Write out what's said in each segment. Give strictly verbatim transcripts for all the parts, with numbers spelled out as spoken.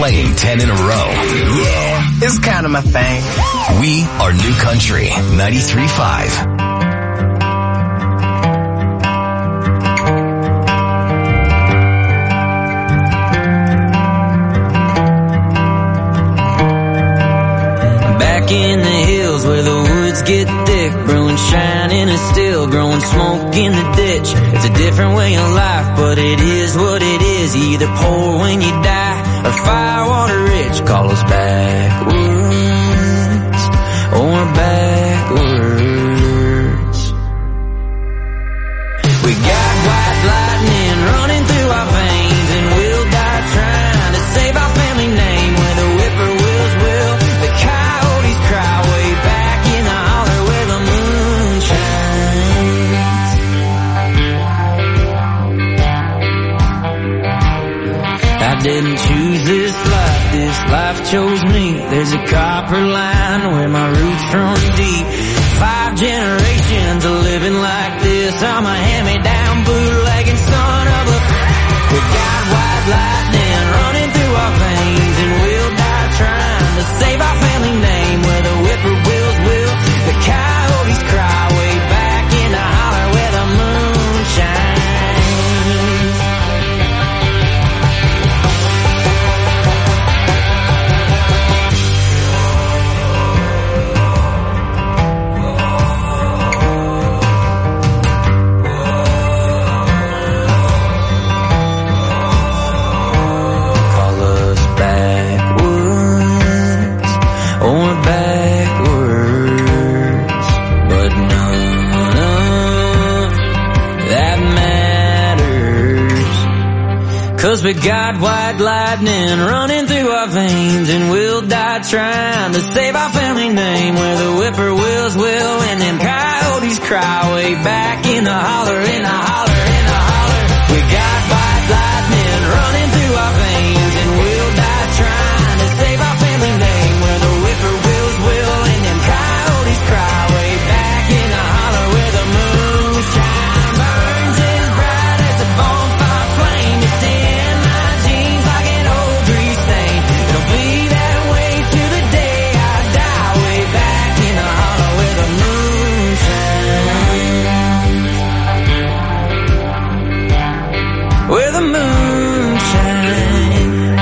playing ten in a row. Yeah, it's kind of my thing. We are New Country ninety-three point five. In the hills where the woods get thick, brewing shine in a still, growing smoke in the ditch. It's a different way of life, but it is what it is. You either pour when you die or firewater rich. Call us backwoods or backwards. We got white lightning running through our veins, and we'll die trying to save our family name. Where the whippoorwills will, the coyotes cry way back in the holler where the moon shines. I didn't choose this life, this life chose me. There's a copper line where my roots run deep. Five generations of living like this. I'm a hand-me-down bootlegging son of a... We got white lightning running through our veins, and we'll die trying to save our family name. Where the whippoorwills will, the coyotes cry way back in the holler where the moon shines. Cause we got white lightning running through our veins, and we'll die trying to save our family name. Where the whippoorwills will, and them coyotes cry way back in the holler, in the holler, in the holler. We got white lightning running through our veins, and we'll die trying to save our family name. Where the whippoorwills will, and them coyotes cry way back in the holler where the moonshine burns as bright as a bonfire flame. It's in where the moon shines.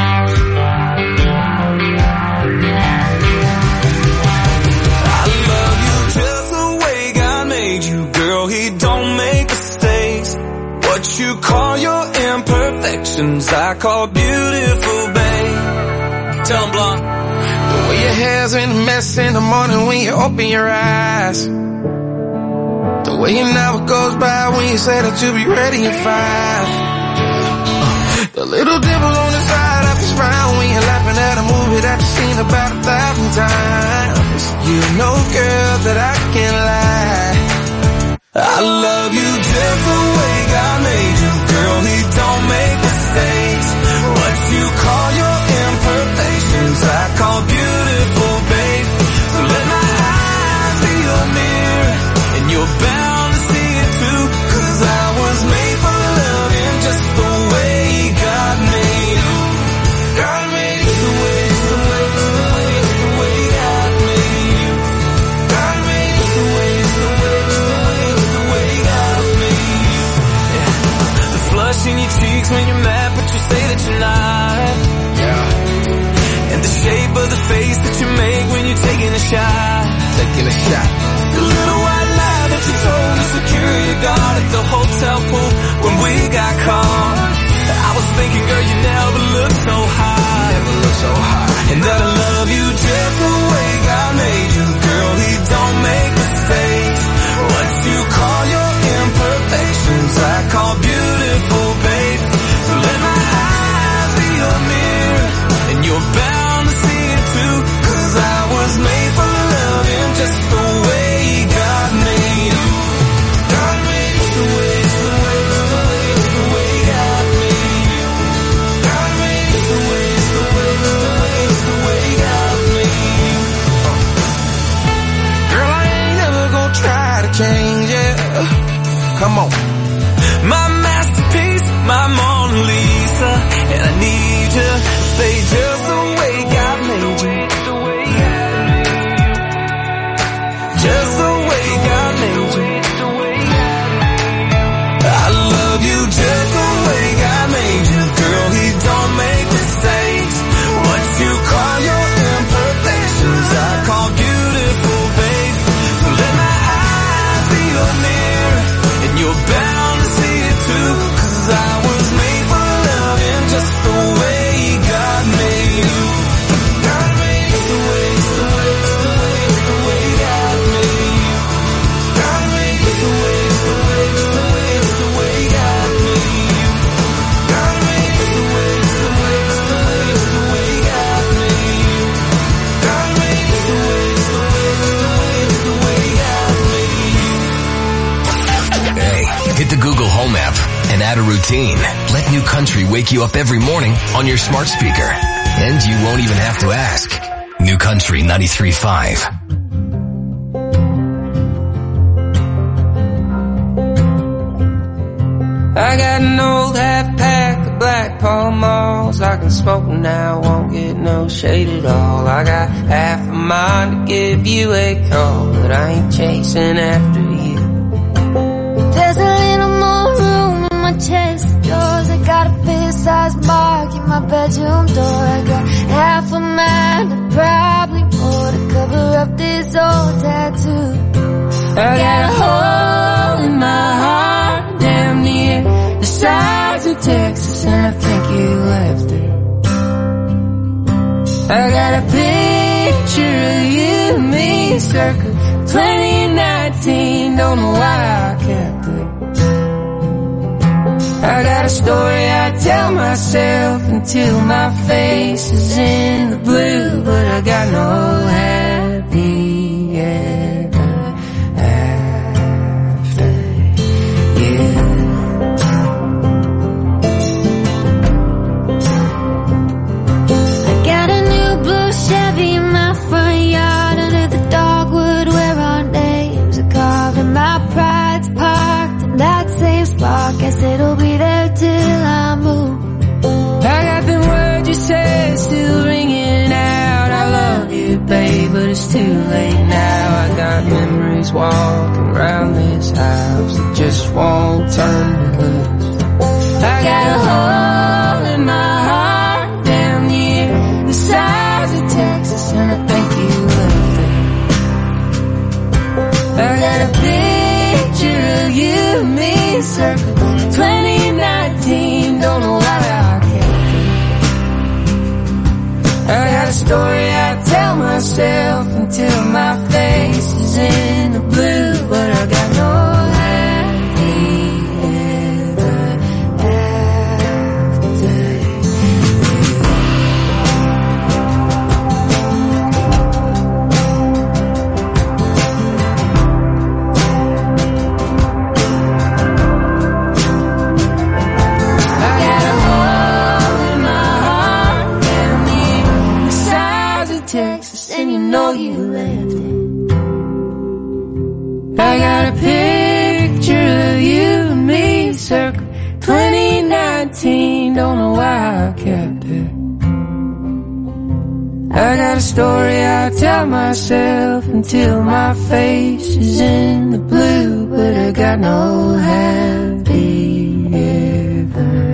I love you just the way God made you, girl. He don't make mistakes. What you call your imperfections, I call beautiful, babe. Tell him, Blonde. The way your hair's in a mess in the morning when you open your eyes. The way an hour goes by when you say that you'll be ready in five. The little dimple on the side of your smile when you're laughing at a movie that you've seen about a thousand times. You know, girl, that I can't lie. I love you just the way God made you, girl. He don't make mistakes. What you call your imperfections, I call beautiful, babe. So let my eyes be your mirror, and you're bound to see it too. Cause I was made for loving just the way God made you. God made you the way, the way, the way, the way God made you. God made you the way, the way, the way, the way God made you. Yeah. The flush in your cheeks when you're mad, but you say that you're not. Yeah. And the shape of the face that you make when you're taking a shot. Taking a shot. The little white lie that you told the security guard at the hotel pool when we got caught. I was thinking, girl, you never looked so high. Never looked so high. And that I love you just the way God made you, girl. He don't make mistakes. What you call your imperfections, I call beautiful, babe. So let my eyes be your mirror, and you're bound to see it too. Cause I was made for loving just the way God made you. God made you the way, the way, the way God made you. routine. Let New Country wake you up every morning on your smart speaker. And you won't even have to ask. New Country ninety-three point five. I got an old half pack of Black Pall Malls. I can smoke now, won't get no shade at all. I got half a mind to give you a call, but I ain't chasing after you. There's a little more room in my chest of drawers. I got a fist-sized mark in my bedroom door. I got half a mind and probably more to cover up this old tattoo. I got a hole in my heart damn near the size of Texas, and I think you left it. I got a picture of you and me circa twenty nineteen, don't know why I kept it. I got a story I tell myself until my face is in the blue, but I got no happy ever after you. I got a new blue Chevy in my front yard under the dogwood where our names are carved, and my pride's parked in that same spot. Guess it'll be there till I move. I got the words you said still ringing out. I love you, babe, but it's too late now. I got memories walking around this house that just won't turn me loose. I got a hole in my heart down near the size of Texas, and I think you left it. I got a picture of you and me circa twenty nineteen, don't know why I kept it. I got a story I tell myself until my face is in the blue, but I got no happy ever after Texas, and you know you left it. I got a picture of you and me circa twenty nineteen, don't know why I kept it. I got a story I tell myself until my face is in the blue, but I got no happy ever.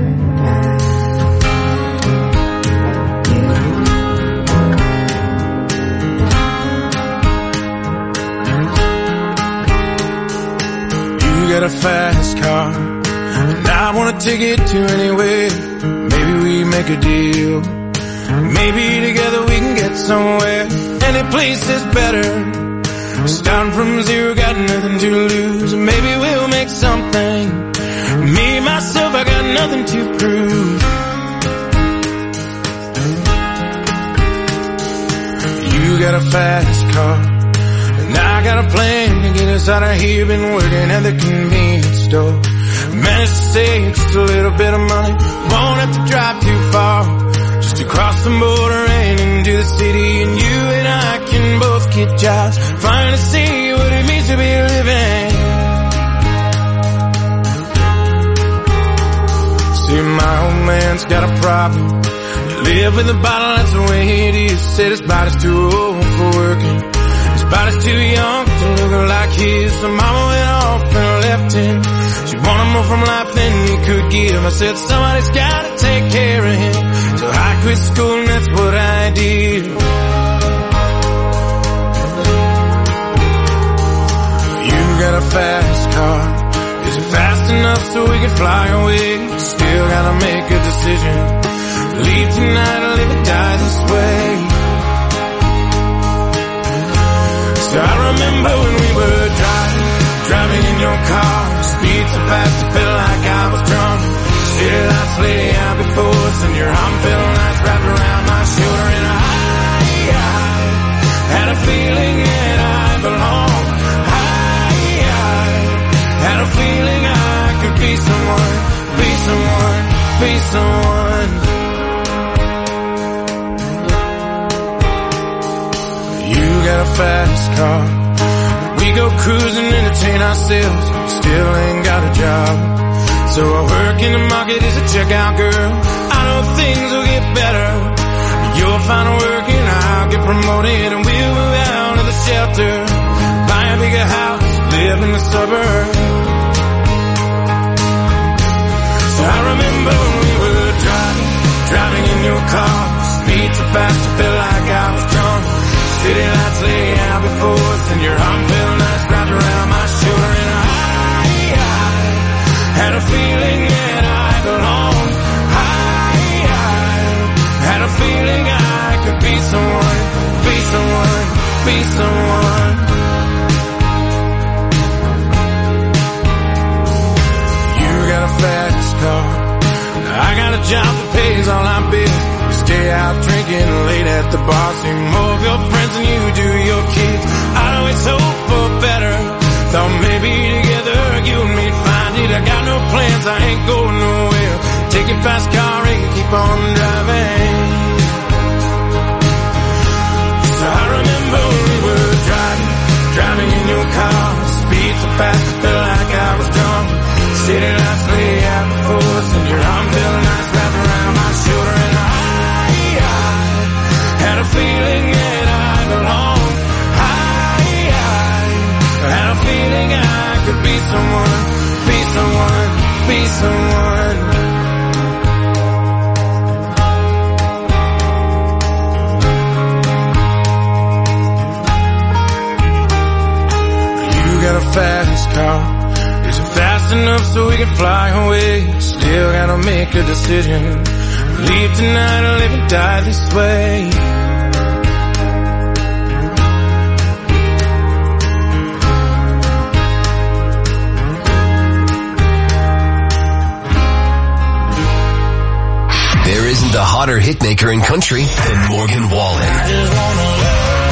Got a fast car, and I wanna take it to anywhere. Maybe we make a deal. Maybe together we can get somewhere. Any place is better. Starting from zero, got nothing to lose. Maybe we'll make something. Me, myself, I got nothing to prove. You got a fast car, and I got a plan to get us out of here. Been working at the convenience store. Managed to save just a little bit of money. Won't have to drive too far, just across the border and into the city. And you and I can both get jobs, finally see what it means to be living. See, my old man's got a problem. You live with a bottle, that's the way it is. Said his body's too old for working. His body's too young to look like his. So mama went off and left him. She wanted more from life than he could give. I said somebody's gotta take care of him. So I quit school and that's what I did. You got a fast car. Is it fast enough so we can fly away? Still gotta make a decision. Leave tonight or live and die this way. So I remember when we were driving, driving in your car. Speed so fast it felt like I was drunk. City lights lay out before us, and your arm felt nice wrapped around my shoulder. And I, I had a feeling that I belonged. I, I had a feeling I could be someone. someone, be someone, be someone. You got a fast car, we go cruising, entertain ourselves, still ain't got a job. So I work in the market as a checkout girl. I know things will get better. You'll find work and I'll get promoted, and we'll move out of the shelter, buy a bigger house, live in the suburbs. So I remember when we were driving, driving in your car, speed so fast I felt like I was drunk. City lights lay out before us, and your arm felt nice wrapped around my shoulder, and I, I had a feeling that I belonged. I, I had a feeling I could be someone, be someone, be someone. You got a fast car, I got a job that pays all our bills. We stay out drinking late at the bar, see more of your friends than you do your kids. I always hope for better, thought maybe together you and me'd find it. I got no plans, I ain't going nowhere. Take your fast car and keep on driving. So I remember we were driving, driving in your car, speed so fast I felt like I was drunk. City lights lay out before us, and your arm felt nice wrapped around my shoulder, and I, I had a feeling that I belonged. I, I had a feeling I could be someone, be someone, be someone. You got a fast car, is it fast enough so we can fly away? Still gotta make a decision, leave tonight or live and die this way. There isn't a hotter hitmaker in country than Morgan Wallen.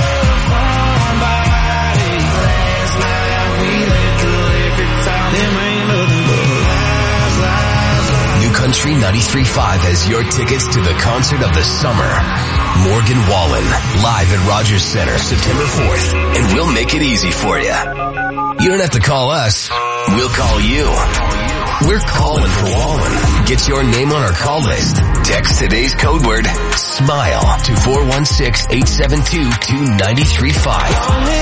New Country ninety-three point five has your tickets to the concert of the summer. Morgan Wallen, live at Rogers Center, September fourth, and we'll make it easy for you. You don't have to call us, we'll call you. We're calling for Wallen. Get your name on our call list. Text today's code word, SMILE, to four one six, eight seven two, two nine three five.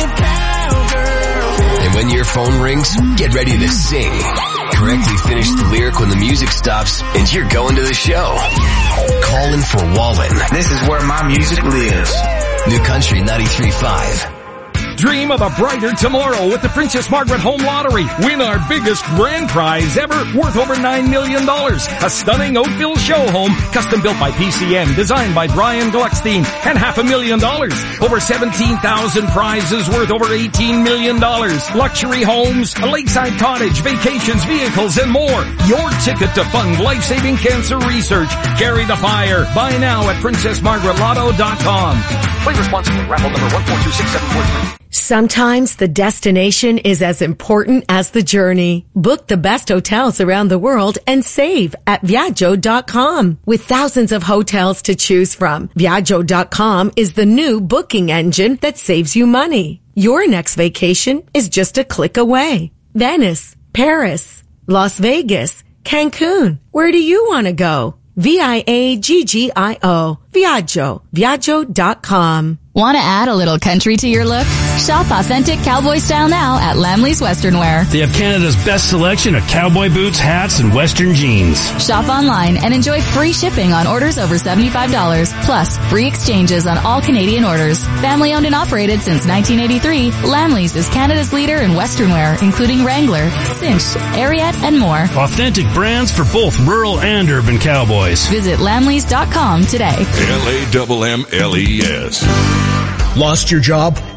And when your phone rings, get ready to sing. Correctly finish the lyric when the music stops, and you're going to the show. Calling for Wallen. This is where my music lives. New Country ninety-three point five. Dream of a brighter tomorrow with the Princess Margaret Home Lottery. Win our biggest grand prize ever, worth over nine million dollars. A stunning Oakville show home, custom built by P C M, designed by Brian Gluckstein, and half a million dollars. Over seventeen thousand prizes worth over eighteen million dollars. Luxury homes, a lakeside cottage, vacations, vehicles, and more. Your ticket to fund life-saving cancer research. Carry the fire. Buy now at princess margaret lotto dot com. Play responsibly. Raffle number one four two six seven four three. Sometimes the destination is as important as the journey. Book the best hotels around the world and save at Viaggio dot com. With thousands of hotels to choose from, Viaggio dot com is the new booking engine that saves you money. Your next vacation is just a click away. Venice, Paris, Las Vegas, Cancun. Where do you want to go? V I A G G I O. Viaggio. Viaggio dot com. Want to add a little country to your look? Shop authentic cowboy style now at Lamley's Western Wear. They have Canada's best selection of cowboy boots, hats, and Western jeans. Shop online and enjoy free shipping on orders over seventy-five dollars, plus free exchanges on all Canadian orders. Family owned and operated since nineteen eighty-three, Lamley's is Canada's leader in Western wear, including Wrangler, Cinch, Ariat, and more. Authentic brands for both rural and urban cowboys. Visit lamleys dot com today. L A M M L E S. Lost your job?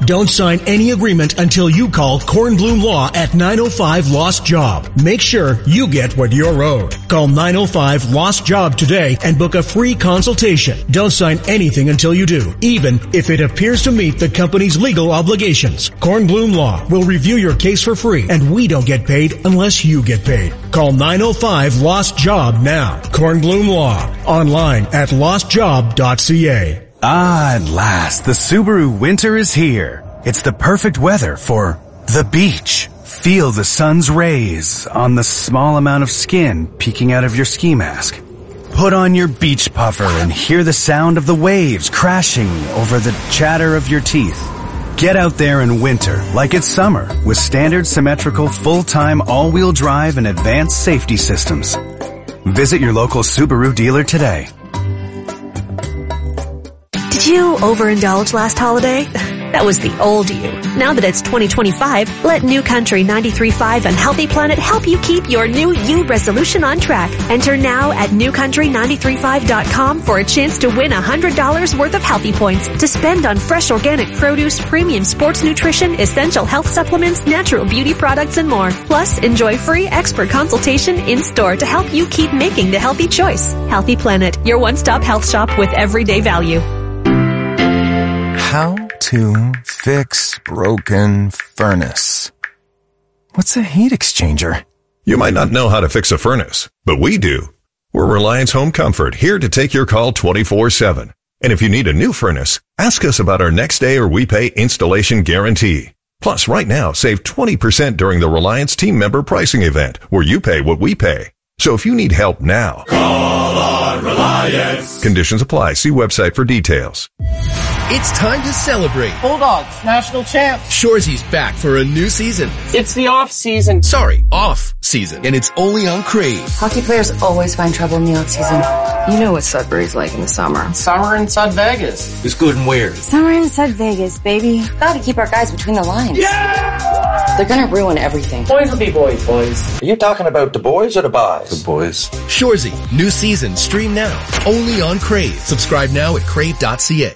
Don't sign any agreement until you call Kornblum Law at nine oh five Lost Job. Make sure you get what you're owed. Call nine oh five Lost Job today and book a free consultation. Don't sign anything until you do, even if it appears to meet the company's legal obligations. Kornblum Law will review your case for free, and we don't get paid unless you get paid. Call nine oh five Lost Job now. Kornblum Law. Online at lost job dot c a. Ah, at last, the Subaru winter is here. It's the perfect weather for the beach. Feel the sun's rays on the small amount of skin peeking out of your ski mask. Put on your beach puffer and hear the sound of the waves crashing over the chatter of your teeth. Get out there in winter like it's summer with standard symmetrical full-time all-wheel drive and advanced safety systems. Visit your local Subaru dealer today. Did you overindulge last holiday? That was the old you. Now that it's twenty twenty-five, let New Country ninety-three point five and Healthy Planet help you keep your new you resolution on track. Enter now at new country nine three five dot com for a chance to win one hundred dollars worth of Healthy Points to spend on fresh organic produce, premium sports nutrition, essential health supplements, natural beauty products, and more. Plus, enjoy free expert consultation in-store to help you keep making the healthy choice. Healthy Planet, your one-stop health shop with everyday value. How to fix broken furnace. What's a heat exchanger? You might not know how to fix a furnace, but we do. We're Reliance Home Comfort, here to take your call twenty-four seven. And if you need a new furnace, ask us about our next day or we pay installation guarantee. Plus, right now, save twenty percent during the Reliance team member pricing event, where you pay what we pay. So if you need help now, call on Reliance. Conditions apply. See website for details. It's time to celebrate. Bulldogs, national champs. Shoresy's back for a new season. It's the off season. Sorry, off season. And it's only on Crave. Hockey players always find trouble in the off season. You know what Sudbury's like in the summer. Summer in Sud Vegas. It's good and weird. Summer in Sud Vegas, baby. Gotta keep our guys between the lines. Yeah! They're gonna ruin everything. Boys will be boys, boys. Are you talking about the boys or the boys? The boys. Shoresy, new season, stream now. Only on Crave. Subscribe now at crave dot c a.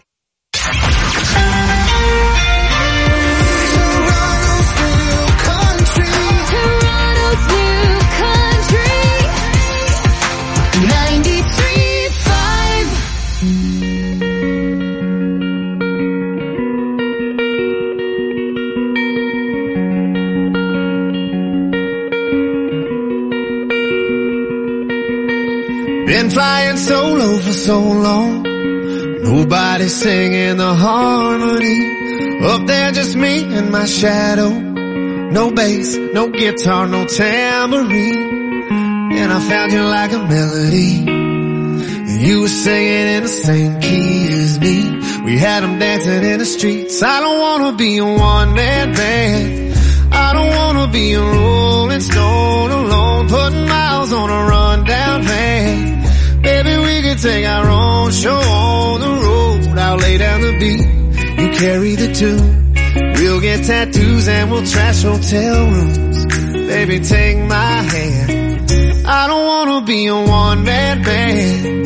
Been flying solo for so long, nobody singing the harmony. Up there just me and my shadow, no bass, no guitar, no tambourine. And I found you like a melody, and you were singing in the same key as me. We had them dancing in the streets. I don't wanna be a one-man band, I don't wanna be a rolling stone alone, putting miles on a rundown van. Baby, we could take our own show on the road. I'll lay down the beat, you carry the tune. We'll get tattoos and we'll trash hotel rooms. Baby, take my hand, I don't wanna be a one-man band.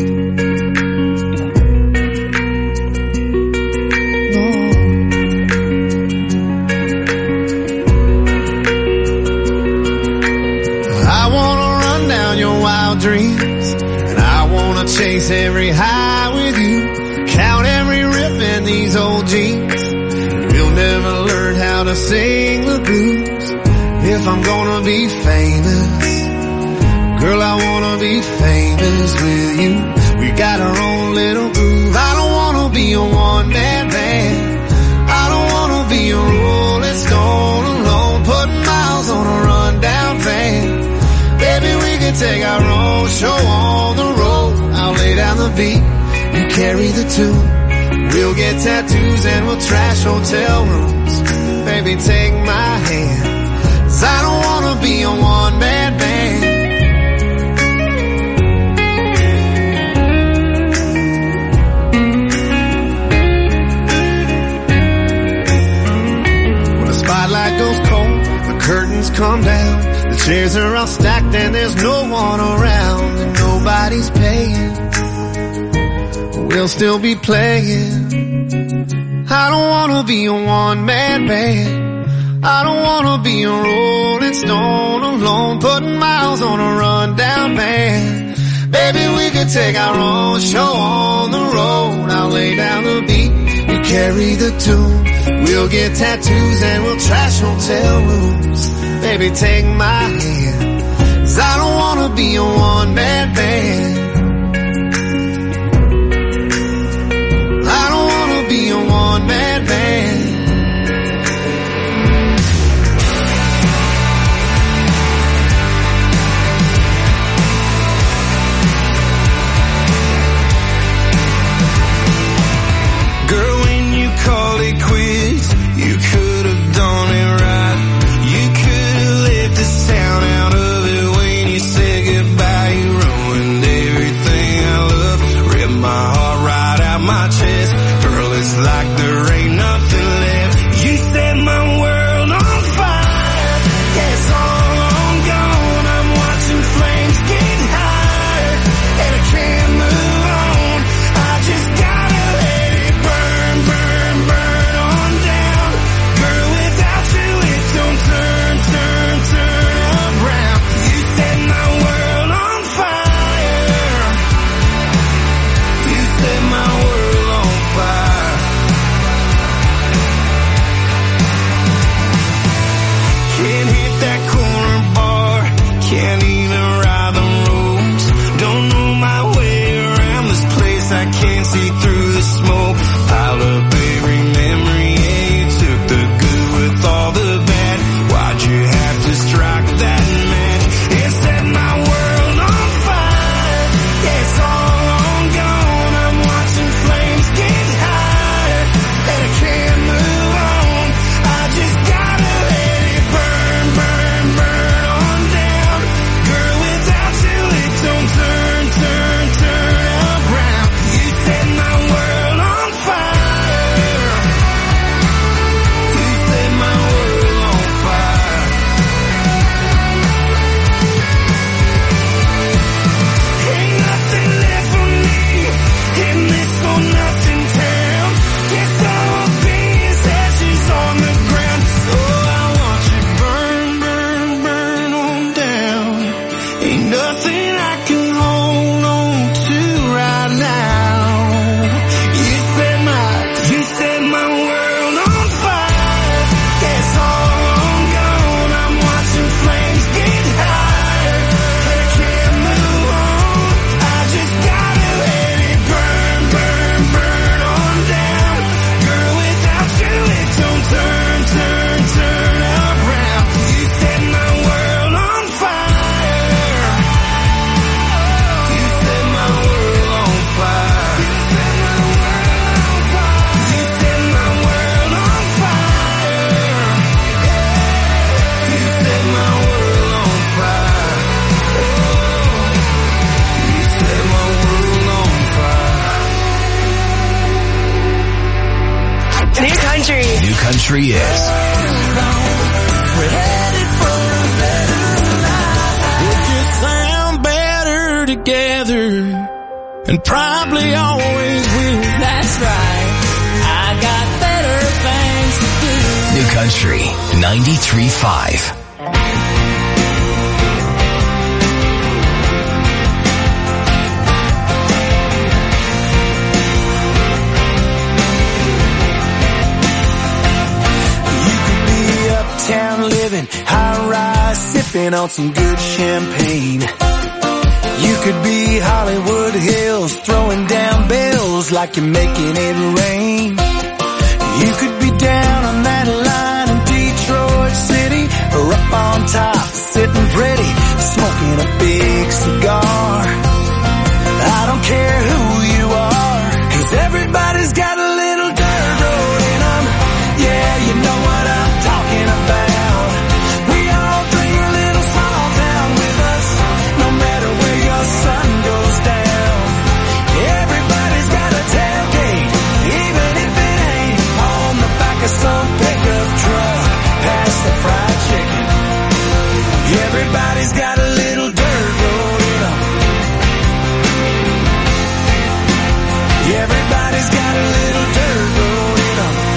Dreams, and I wanna chase every high with you, count every rip in these old jeans. We'll never learn how to sing the blues. If I'm gonna be famous, girl, I wanna be famous with you. We got our own little groove. I don't wanna be a one-man band, I don't wanna be a rolling stone alone, putting miles on a rundown van. Baby, we can take our own show on the road. I'll lay down the beat, you carry the tune. We'll get tattoos and we'll trash hotel rooms. Baby, take my hand, 'cause I don't wanna be a one-man band. When the spotlight goes cold, the curtains come down, the chairs are all stacked and there's no one around, and nobody's paying, we'll still be playing. I don't wanna be a one-man band. I don't wanna be a rolling stone alone, putting miles on a rundown van. Baby, we could take our own show on the road. I'll lay down the beat, you carry the tune. We'll get tattoos and we'll trash hotel rooms. Baby, take my hand, 'cause I don't wanna be a one-man band. I don't wanna be a one-man band. Girl, when you called it quits, you could have done it right. You could have left the sound out of it when you said goodbye. You ruined everything I love, ripped my heart right out my chest. Girl, it's like there ain't nothing left. You set my world on fire. Yeah, it's all on gone. I'm watching flames get higher, and I can't move on. I just gotta let it burn, burn, burn on down. Girl, without you it don't turn, turn, turn around. You set my world on fire. You set my world on fire. Can't hit that corner bar, can't even ride the roads. Don't know my way around this place, I can't see through the smoke. Piled up every memory, yeah, you took the good with all the bad. Why'd you have to strike that match? It set my world on fire. Yeah, it's all on gone. I'm watching flames get higher, and I can't move on. I just gotta let it burn, burn, burn on down. Girl, without you it don't turn, turn, turn around. You set my world on fire. You set my world on fire. Ain't nothing left for me in this or nothing town. Guess I'll be as ashes on the ground. So I watch it burn, burn, burn on down. Ain't nothing I can hold on to right now. You set my, you set my world on fire. Yeah, it's all on gone. I'm watching flames get higher, and I can't move on. I just gotta let it burn, burn, burn on down. Girl, without you it don't turn, turn, turn around. You set my world on fire. You set my world on fire. You set my world on fire. You set my world on fire. You set my world on fire. You set my world on fire. New country. New country is We're headed for a better life. We'll just sound better together, and probably always will. That's right. I got better things to do. New Country ninety-three point five. Uptown living, high rise, sipping on some good champagne. You could be Hollywood Hills, throwing down bills like you're making it rain. You could be down on that line in Detroit City, or up on top, sitting pretty, smoking a big cigar. I don't care who you are, 'cause everybody's got a little dirt road in them. Yeah, you know what I'm talking about. We all bring a little small town with us, no matter where your sun goes down. Everybody's got a tailgate, even if it ain't on the back of some pickup truck. Pass the fried chicken. Everybody's got a little dirt road in them. Everybody's got a little dirt road in them.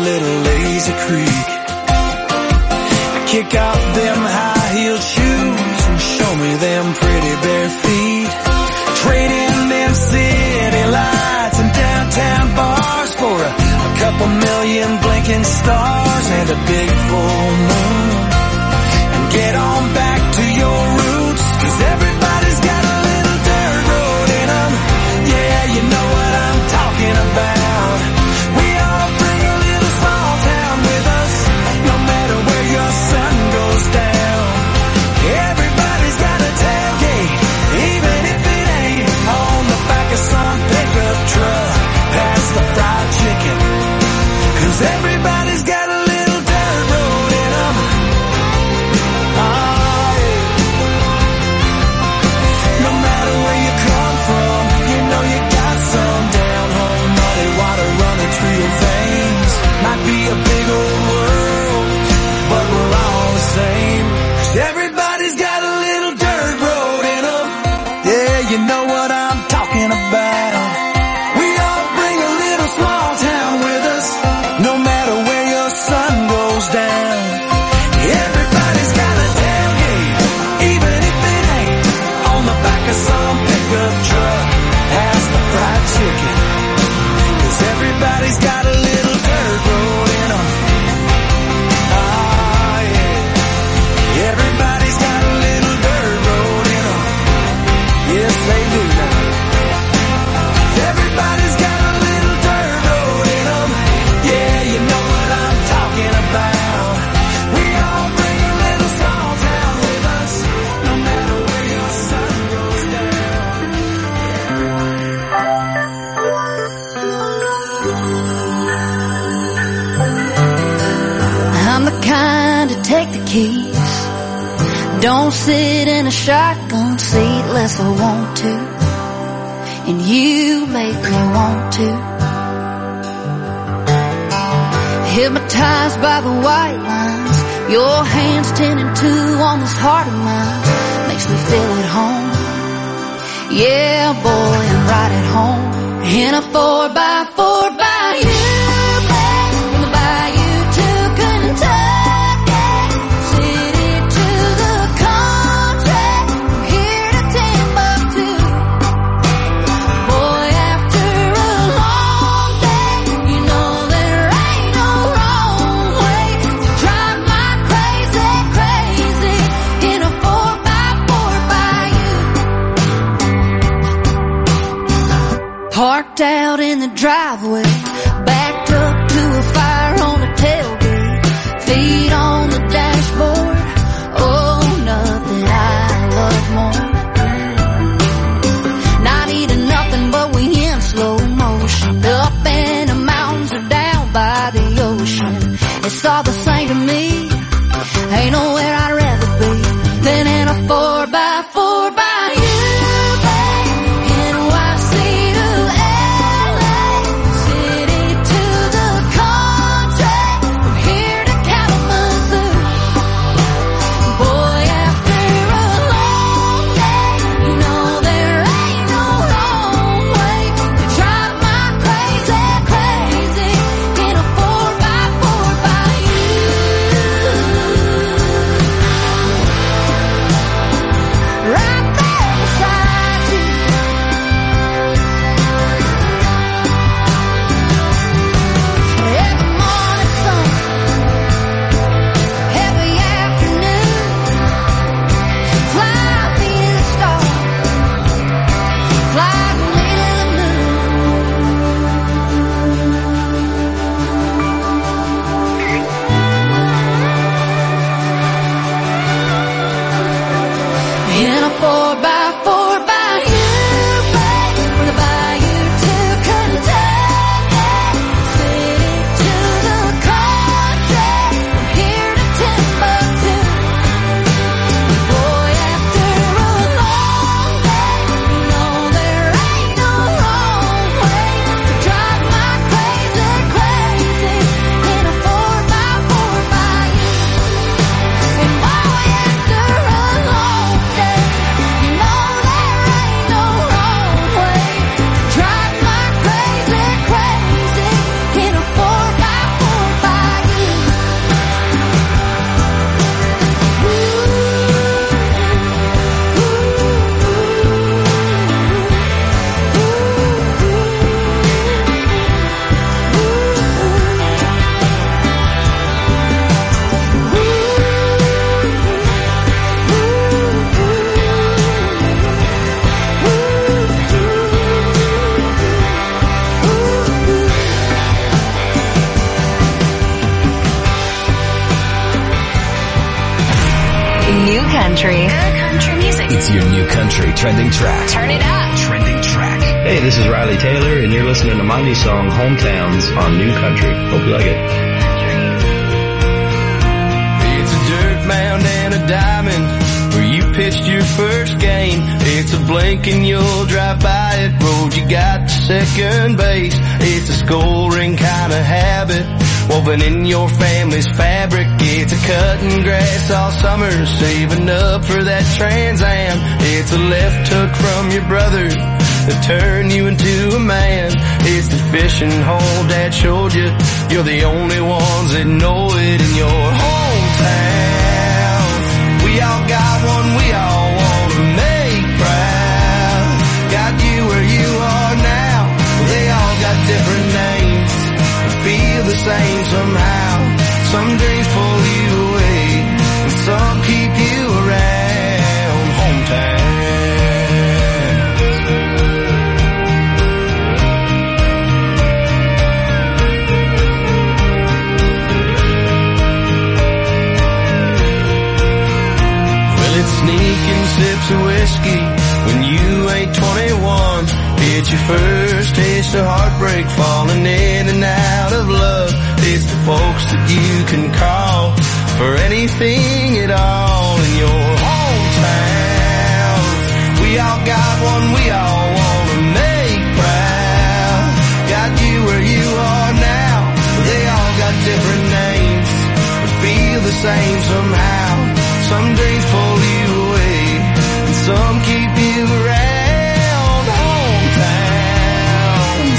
little lazy creek. I kick off them high-heeled shoes and show me them pretty bare feet. Trade in them city lights and downtown bars for a, a couple million blinking stars and a big full moon. And get on back to your roots, 'cause everybody's got a little dirt road in them. Yeah, you know what I'm talking about. We all bring a little small town with us, no matter where your sun goes down. Everybody's got a tailgate, even if it ain't on the back of some pickup truck. Pass the fried chicken, 'cause everybody's got a little dirt road in them. Oh, yeah. No matter where you come from, you know you got some down home muddy water running through your veins. Might be a big old world, but we're all the same, 'cause everybody's got a little dirt road in them. Yeah, you know what I'm talking about. We all bring a little small town with us, no matter where your sun goes down. Everybody's got a tailgate, even if it ain't on the back of some pickup truck. Pass the fried chicken, 'cause everybody's got a little dirt road in them. Ah, yeah. Everybody's got a little dirt road in them. Yes, they do now. Everybody's got a little dirt road in them. Yeah, you know what I'm talking about. We all bring a little small town with us, no matter where your sun goes down. I'm the kind to take the keys, don't sit in a shotgun seat unless I want to, and you make me want to. Hypnotized by the white lines, your hands ten and two on this heart of mine, makes me feel at home. Yeah, boy, I'm right at home in a four by four by you, babe, from the bayou to Kentucky, city to the country, from here to Timbuktu. Boy, after a long day, you know there ain't no wrong way to drive my crazy, crazy in a four by four by you. Parked out in the driveway, backed up to a fire on the tailgate, feet on the dashboard. Oh, nothing I love more. Not eating nothing but we in slow motion, up in the mountains or down by the ocean. It's all the same to me, ain't nowhere I'd rather be than in a four by four by you, babe. N Y C to L A, city to the country, from here to Kalamazoo. Boy, after a long day, you know there ain't no wrong way to drive my crazy, crazy in a four by four by you. Right there beside you. Every morning sun, every afternoon, fly me to the stars, fly me to the moon. In a four by four by you, babe, from the bayou to Kentucky, city to the country, from here to Timbuktu. Boy, after a long day, you know there ain't no wrong way to drive my crazy, crazy in a four by four by you. And boy, after a long day, you know country. Good country music. It's your new country trending track. Turn it up. Trending track. Hey, this is Riley Taylor, and you're listening to my new song, Hometowns, on New Country. Hope you like it. It's a dirt mound and a diamond where you pitched your first game. It's a blink and you'll drive by it. Road you got to second base. It's a scoring kind of habit woven in your family's fabric. It's a cutting grass all summer, saving up for that Trans Am. It's a left hook from your brother that turned you into a man. It's the fishing hole Dad showed you. You're the only ones that know it in your hometown. We all got one we all want to make proud. Got you where you are now. They all got different names, but feel the same somehow. Some dreams pull you away, and some keep you around. Hometown. Sneaking sips of whiskey when you ain't twenty-one. It's your first taste of heartbreak, falling in and out of love. It's the folks that you can call for anything at all in your hometown. We all got one we all want to make proud. Got you where you are now. They all got different names, but feel the same somehow. Some dreams pull you away, and some keep you around. Hometowns.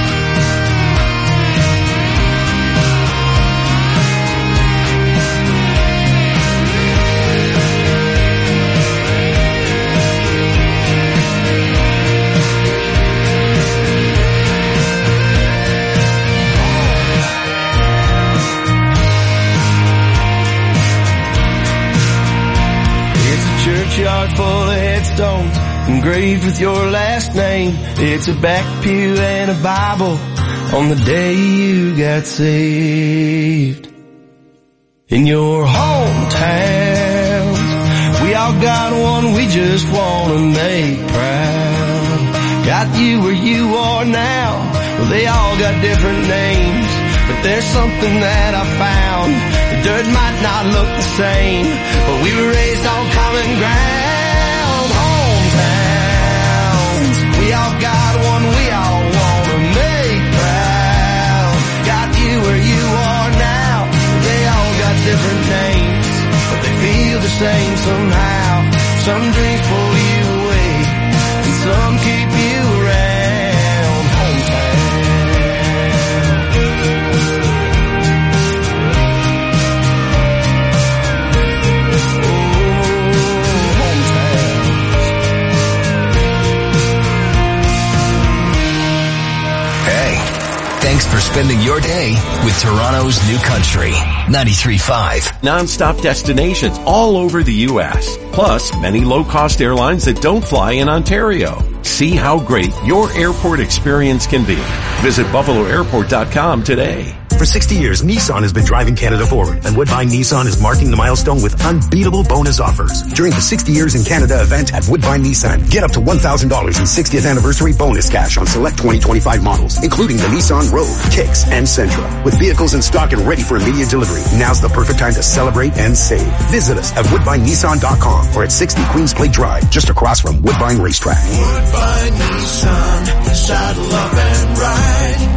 Churchyard full of headstones engraved with your last name. It's a back pew and a Bible on the day you got saved. In your hometown, we all got one we just want to make proud. Got you where you are now. Well, they all got different names, but there's something that I found. The dirt might not look the same, but we were raised on common ground. Hometowns. We all got one we all want to make proud. Got you where you are now. They all got different names, but they feel the same somehow. Some dreams pull you away, and some keep you around. Hometown. Thanks for spending your day with Toronto's New Country, ninety-three point five. Non-stop destinations all over the U S, plus many low-cost airlines that don't fly in Ontario. See how great your airport experience can be. Visit buffalo airport dot com today. For sixty years, Nissan has been driving Canada forward, and Woodbine Nissan is marking the milestone with unbeatable bonus offers. During the sixty years in Canada event at Woodbine Nissan, get up to one thousand dollars in sixtieth anniversary bonus cash on select twenty twenty-five models, including the Nissan Rogue, Kicks, and Sentra. With vehicles in stock and ready for immediate delivery, now's the perfect time to celebrate and save. Visit us at woodbine nissan dot com or at sixty Queens Plate Drive, just across from Woodbine Racetrack. Woodbine Nissan, saddle up and ride.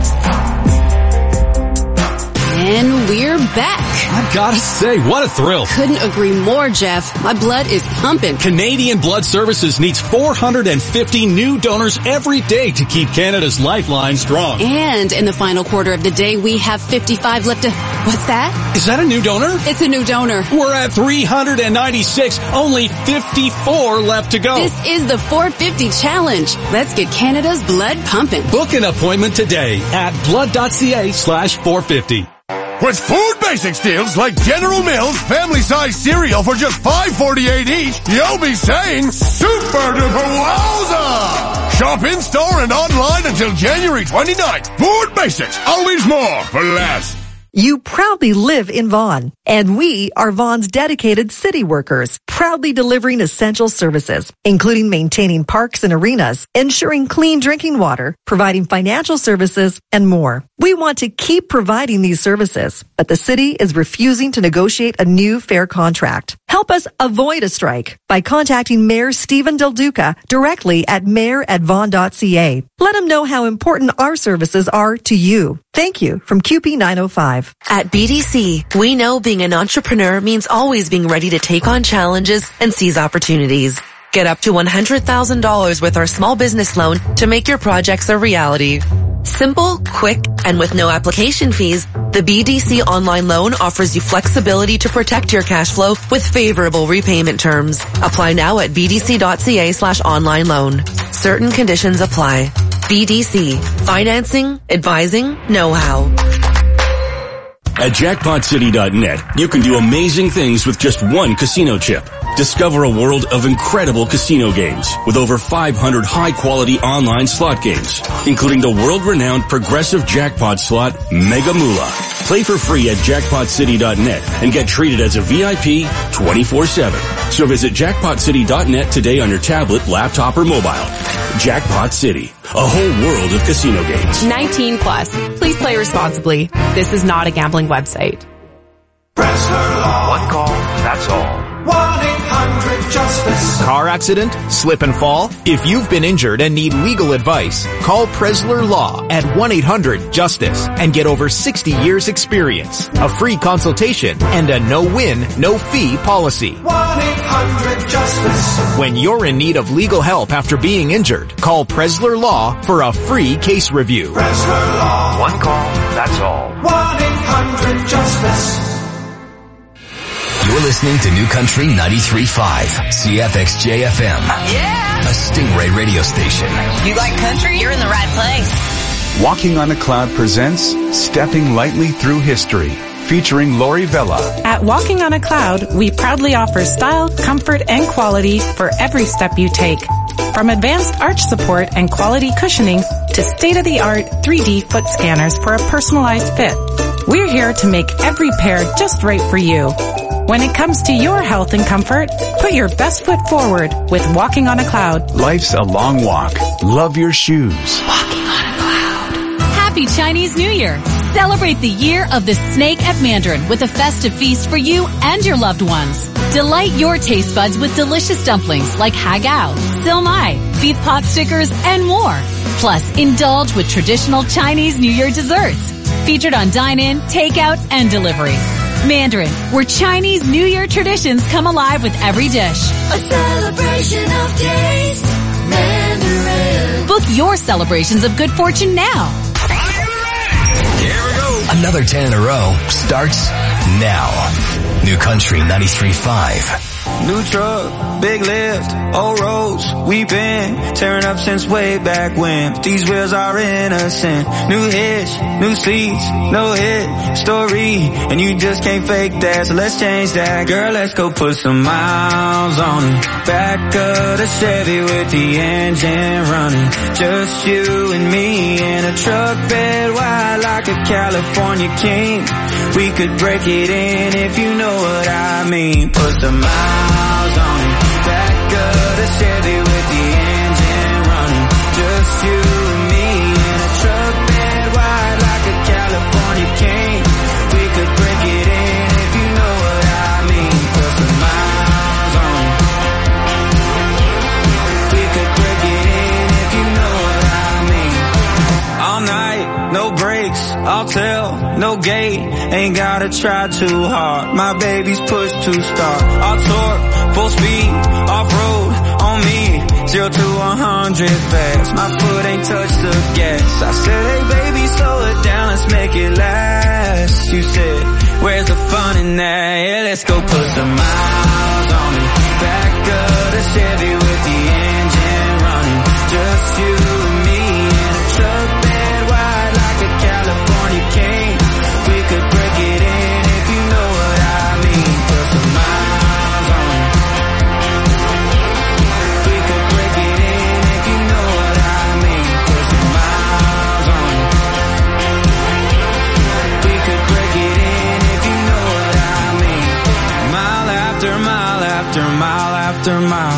And we're back. I've got to say, what a thrill. Couldn't agree more, Jeff. My blood is pumping. Canadian Blood Services needs four hundred fifty new donors every day to keep Canada's lifeline strong. And in the final quarter of the day, we have fifty-five left to... What's that? Is that a new donor? It's a new donor. We're at three hundred ninety-six, only fifty-four left to go. This is the four fifty challenge. Let's get Canada's blood pumping. Book an appointment today at blood.ca slash 450. With food basics deals like General Mills family-size cereal for just five forty-eight each, you'll be saying super duper wowza! Shop in-store and online until January twenty-ninth. Food basics, always more for less. You proudly live in Vaughan, and we are Vaughan's dedicated city workers, proudly delivering essential services, including maintaining parks and arenas, ensuring clean drinking water, providing financial services, and more. We want to keep providing these services, but the city is refusing to negotiate a new fair contract. Help us avoid a strike by contacting Mayor Stephen Del Duca directly at mayor at vaughan dot c a. Let him know how important our services are to you. Thank you from Q P nine oh five. At B D C, we know being an entrepreneur means always being ready to take on challenges and seize opportunities. Get up to one hundred thousand dollars with our small business loan to make your projects a reality. Simple, quick, and with no application fees, the B D C online loan offers you flexibility to protect your cash flow with favorable repayment terms. Apply now at b d c dot c a slash online loan. Certain conditions apply. B D C. Financing, advising, know-how. At jackpot city dot net, you can do amazing things with just one casino chip. Discover a world of incredible casino games with over five hundred high-quality online slot games, including the world-renowned progressive jackpot slot Mega Moolah. Play for free at jackpot city dot net and get treated as a V I P twenty-four seven. So visit jackpot city dot net today on your tablet, laptop, or mobile. Jackpot City, a whole world of casino games. nineteen plus. Please play responsibly. This is not a gambling website. One call, that's all. one eight hundred justice. Car accident? Slip and fall? If you've been injured and need legal advice, call Presler Law at one eight hundred justice and get over sixty years experience, a free consultation, and a no-win, no-fee policy. one eight hundred justice. When you're in need of legal help after being injured, call Presler Law for a free case review. Presler Law. One call, that's all. one eight hundred justice. You're listening to New Country ninety-three point five, C F X J F M. Yeah! A Stingray radio station. You like country? You're in the right place. Walking on a Cloud presents Stepping Lightly Through History, featuring Lori Vella. At Walking on a Cloud, we proudly offer style, comfort, and quality for every step you take. From advanced arch support and quality cushioning to state-of-the-art three D foot scanners for a personalized fit. We're here to make every pair just right for you. When it comes to your health and comfort, put your best foot forward with Walking on a Cloud. Life's a long walk. Love your shoes. Walking on a Cloud. Happy Chinese New Year. Celebrate the year of the snake at Mandarin with a festive feast for you and your loved ones. Delight your taste buds with delicious dumplings like hagao, silmai, beef pot stickers, and more. Plus, indulge with traditional Chinese New Year desserts. Featured on dine-in, takeout, and delivery. Mandarin, where Chinese New Year traditions come alive with every dish. A celebration of taste. Mandarin. Book your celebrations of good fortune now. Here we go. Another ten in a row starts now. New Country ninety-three point five. New truck, big lift, old roads, we been tearing up since way back when. These wheels are innocent. New hitch, new seats, no hit story, and you just can't fake that, so let's change that. Girl, let's go put some miles on it. Back of the Chevy with the engine running. Just you and me in a truck bed wide like a California king. We could break it in if you know what I mean. Put some miles on it. Back of the Chevy with the engine running. Just you and me in a truck bed wide like a California king. We could break it in if you know what I mean. Put some miles on it. We could break it in if you know what I mean. All night, no brakes, I'll tell, no gate. Ain't gotta try too hard. My baby's pushed to start. I'll torque, full speed, off-road, on me. Zero to a hundred fast. My foot ain't touched the gas. I said, hey baby, slow it down, let's make it last. You said, where's the fun in that? Yeah, let's go put some miles on it. Back of the Chevy with the engine running. Just you and me in a truck bed wide like a California king. We could break it in if you know what I mean. Put some miles on it. We could break it in if you know what I mean. Put some miles on it. We could break it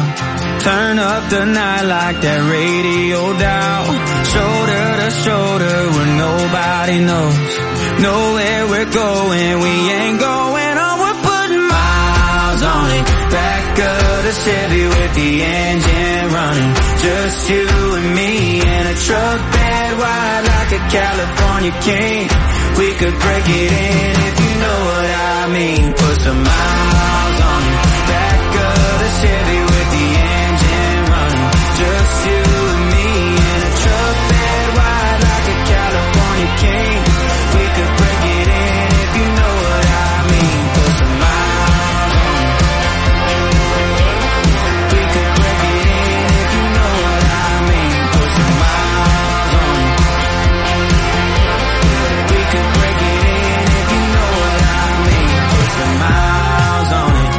Turn up the night like that radio dial. Shoulder to shoulder where nobody knows. Nowhere we're going, we ain't going on. We're putting miles on it. Back of the Chevy with the engine running. Just you and me in a truck bed wide like a California king. We could break it in if you know what I mean. Put some miles on it. Back of the Chevy with the engine running. Just you and me in a truck bed wide like a California king. We could break it in if you know what I mean. Put some miles on it. We could break it in if you know what I mean. Put some miles on it. We could break it in if you know what I mean. Put some miles on it.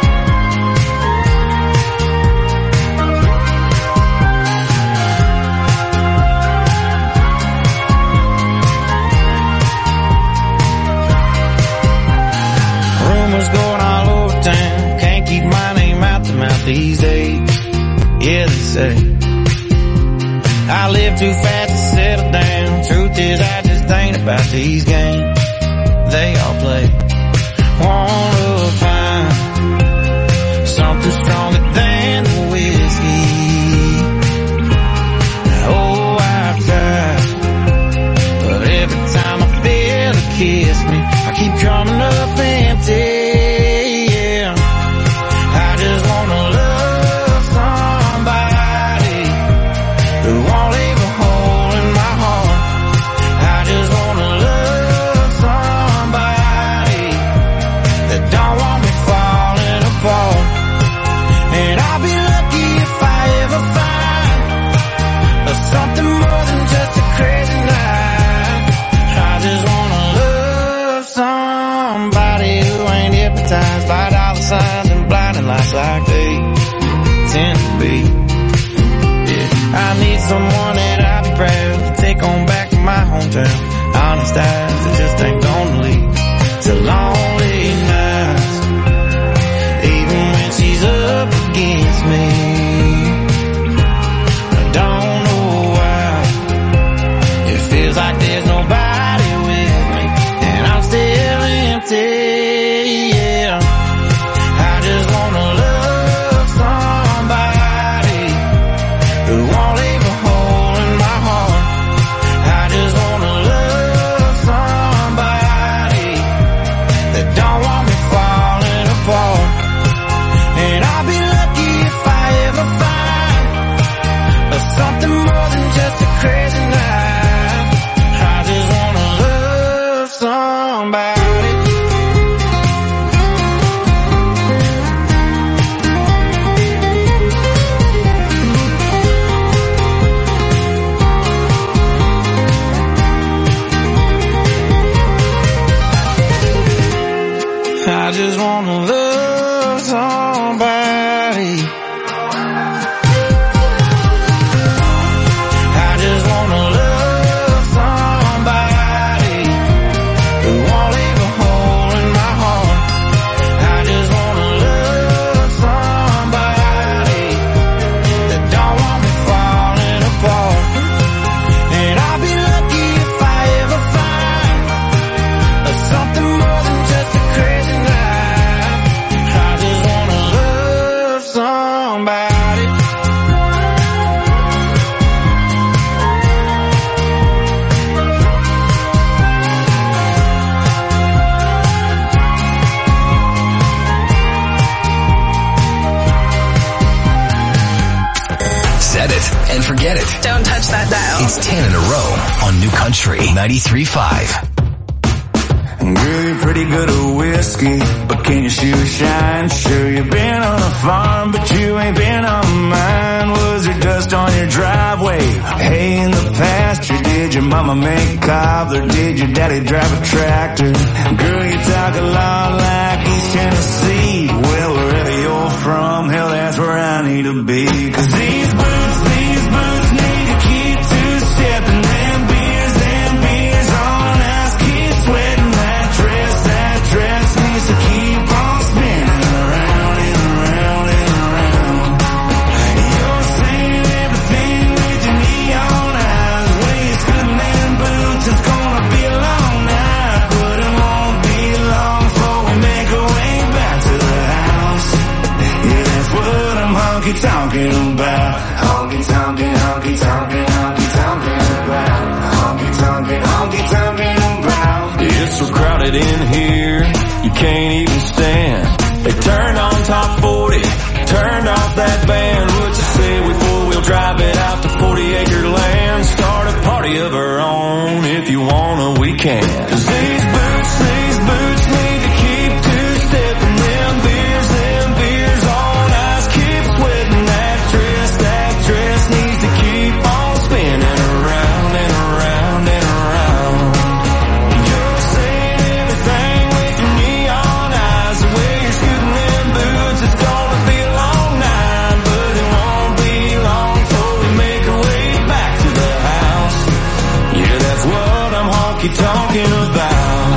Rumors going all over town. Can't keep my name out the mouth these days. Yeah, they say I live too fast to settle down. Truth is, I just ain't about these games they all play. Wanna find something stronger than the whiskey. Oh, I've tried, but every time I feel a kiss me, I keep coming up empty. Yeah, I just wanna love somebody who won't leave a hole in my heart. I just wanna love somebody that don't want me falling apart. And I'll be lucky if I ever find something more than just a crazy night. I just wanna love somebody who ain't hypnotized by dollar signs and blinding lights like they tend to be. Yeah, I need someone that I'll be proud to take on back to my hometown. Honest eyes that just ain't gonna lead to lonely nights, even when she's up against me. I don't know why it feels like there's nobody with me, and I'm still empty. Yeah, I just wanna love somebody who won't leave a hole in my heart. I just wanna love somebody that don't want me falling apart. And I'll be lucky if I ever find something more than just a crazy night. I just wanna love somebody. I just wanna love somebody. I just wanna love somebody who won't leave a hole in my heart. I just wanna love somebody that don't want me falling apart. And I'll be lucky if I ever find something more than just a crazy night. I just wanna love somebody. Set it and forget it. Don't touch that dial. It's ten in a row on New Country ninety-three point five. Girl, you're pretty good at whiskey, but can your shoes shine? Sure, you've been on a farm, but you ain't been on mine. Was there dust on your driveway? Hey, in the pasture, did your mama make cobbler? Did your daddy drive a tractor? Girl, you talk a lot like East Tennessee. Well, wherever you're from, hell, that's where I need to be. Cause these boots, these boots need to keep two-stepping. Them beers, them beers on ice, keep sweating. That dress, that dress needs to keep on spinning around and around and around. talking about? Honky tonkin', honky tonkin', honky tonkin' about? Honky tonkin', honky tonkin' about? It's so crowded in here, you can't even stand. They turned on top forty, turned off that band. What you say we four-wheel drive it out to forty acre land? Start a party of our own, if you wanna we can. 'Cause these boots, these boots need to keep two-stepping. Them beers, them beers on ice. Keep sweating that dress, that dress needs to keep on spinning around and around and around. You're saying everything with your neon eyes. The way you're scooting them boots, it's gonna be a long night, but it won't be long before we make our way back to the house. Yeah, that's what I'm honky-tonkin' about.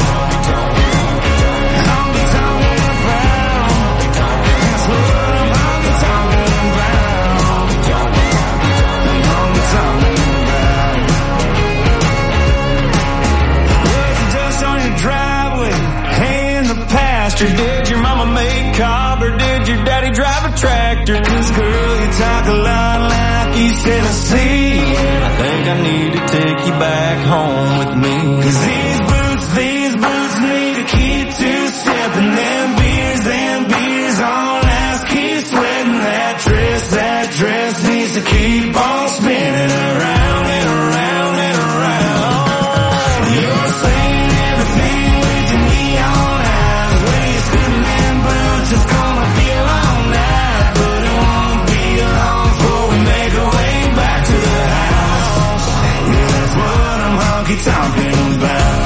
Did your mama make cob or did your daddy drive a tractor? 'Cause girl, you talk a lot like East Tennessee, and I think I need to take you back home with me. 'Cause these boots, these boots need to keep two-stepping. Them beers, them beers on ice. Keep sweating that dress, that dress needs to keep on spinning around and around and around. You're saying everything with your neon eyes. When you're scooting them boots, it's gonna be a long night, but it won't be long before we make our way back to the house. Yeah, that's what I'm honky-tonkin' about.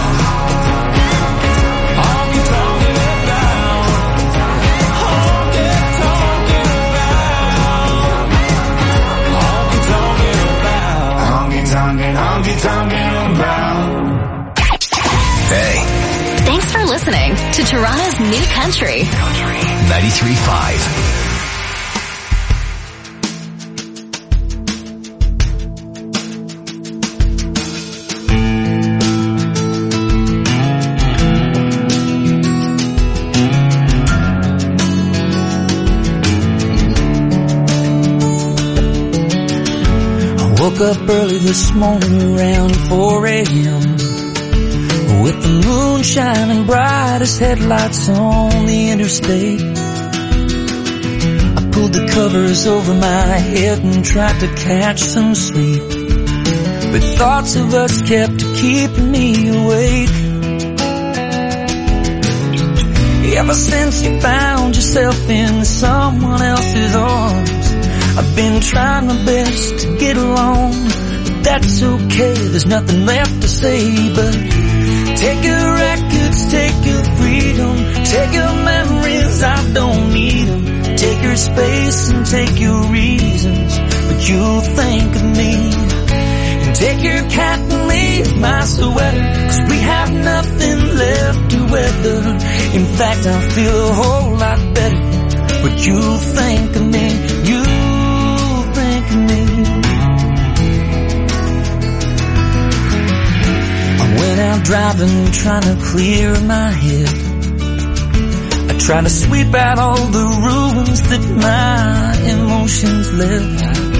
Honky-tonkin' about. Honky-tonkin' about. Honky-tonkin' about. Honky-tonkin', honky-tonkin' about. Hey. Thanks for listening to Toronto's New Country. ninety-three point five. I woke up early this morning around four a.m. with the moon shining bright as headlights on the interstate. I pulled the covers over my head and tried to catch some sleep, but thoughts of us kept keeping me awake. Ever since you found yourself in someone else's arms, I've been trying my best to get along, but that's okay, there's nothing left to say but take your records, take your freedom, take your memories, I don't need them. Take your space and take your reasons, but you'll think of me. And take your cat and leave my sweater, 'cause we have nothing left to weather. In fact, I feel a whole lot better, but you'll think of me, you'll think of me. Went out driving, trying to clear my head. I try to sweep out all the ruins that my emotions left.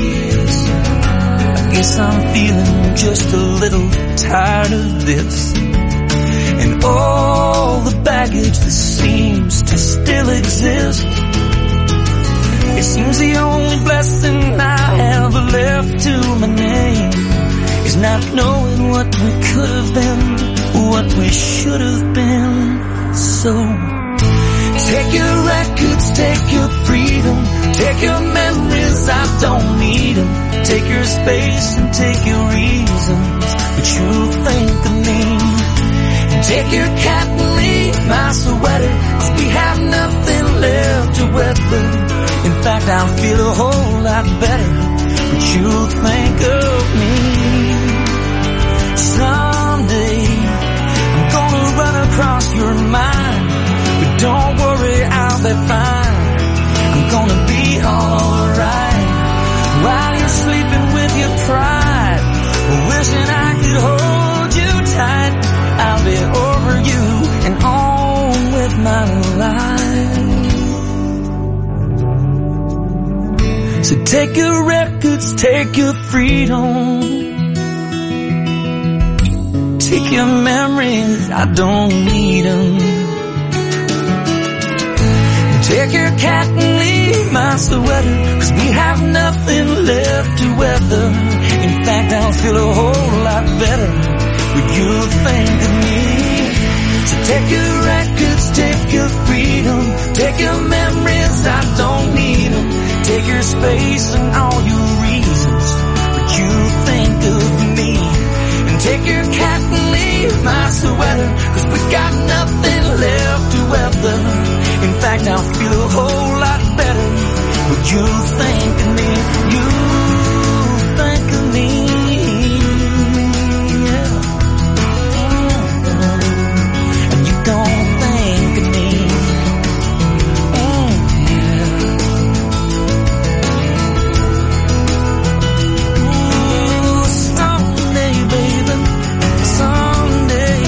I guess I'm feeling just a little tired of this, and all the baggage that seems to still exist. It seems the only blessing I have left to my name is not knowing what we could have been, what we should have been. So take your records, take your freedom, take your memories, I don't need them. Take your space and take your reasons, but you'll think of me. And take your cat and leave my sweater, 'cause we have nothing left to weather. In fact, I feel a whole lot better, but you'll think of me. Someday I'm gonna run across your mind, but don't worry, I'll be fine. I'm gonna be alright while you're sleeping with your pride, wishing I could hold you tight. I'll be over you and on with my life. So take your records, take your freedom. Take your memories, I don't need them. Take your cat and leave my sweater, cause we have nothing left to weather. In fact, I'll feel a whole lot better with you think of me. So take your records, take your freedom, take your memories, I don't need them. Take your space and all your reasons, but you think of me. And take your cat and leave my sweater, cause we got nothing left to weather. In fact, I'll feel a whole lot better when you think of me. You think of me, yeah. And you don't think of me, mm, yeah. Ooh, someday, baby, someday.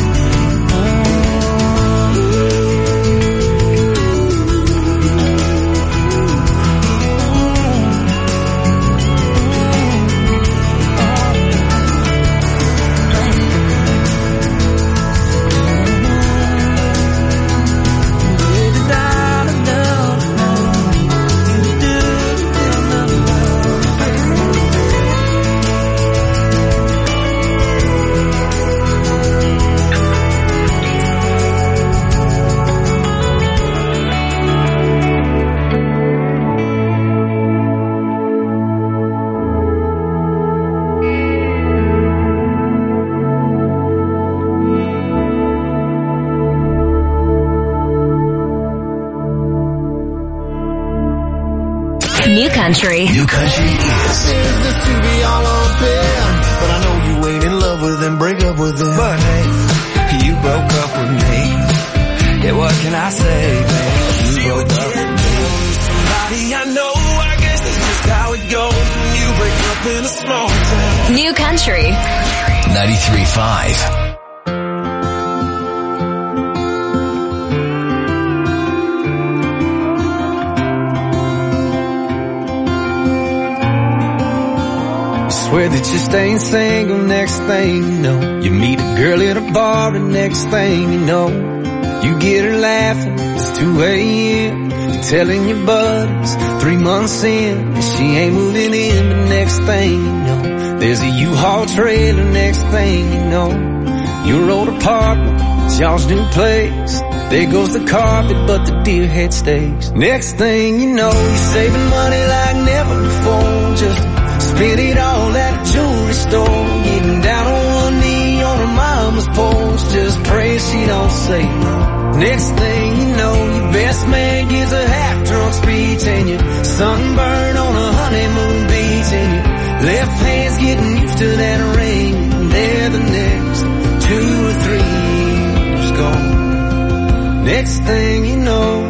New Country. New Country is. Business to be all open, but I know you ain't in love with him, break up with him. But hey, you broke up with me. Yeah, what can I say, man? You broke up with me. Somebody I know, I guess that's just how it goes when you break up in a small town. New Country. ninety-three point five. Swear that you're staying single, next thing you know, you meet a girl at a bar, and next thing you know, you get her laughing, it's two a.m., you're telling your buddies, three months in, and she ain't moving in, but next thing you know, there's a U-Haul trailer, next thing you know, your old apartment, it's y'all's new place, there goes the carpet, but the deer head stays, next thing you know, you're saving money like never before, just spend it all at a jewelry store, getting down on one knee on her mama's porch, just pray she don't say no. Next thing you know, your best man gives a half-drunk speech, and you're sunburned on a honeymoon beach, and your left hand's getting used to that ring, and there the next two or three years gone. Next thing you know,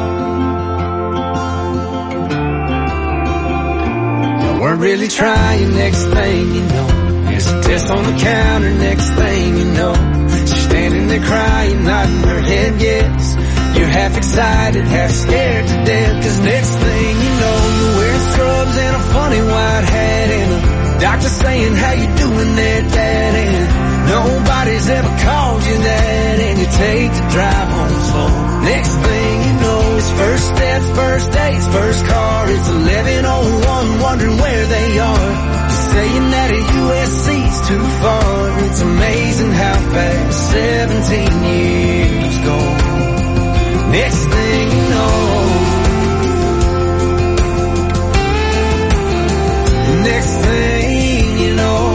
weren't really trying, next thing you know, there's a test on the counter, next thing you know, she's standing there crying, nodding her head yes, you're half excited, half scared to death, cause next thing you know, you're wearing scrubs and a funny white hat, and a doctor saying, how you doing there, Dad, and nobody's ever called you that, and you take the drive home slow. Next thing you know, it's first steps, first dates, first car, it's eleven oh one, wondering where they are, just saying that a U S C's too far, it's amazing how fast seventeen years go. Next thing you know, next thing you know,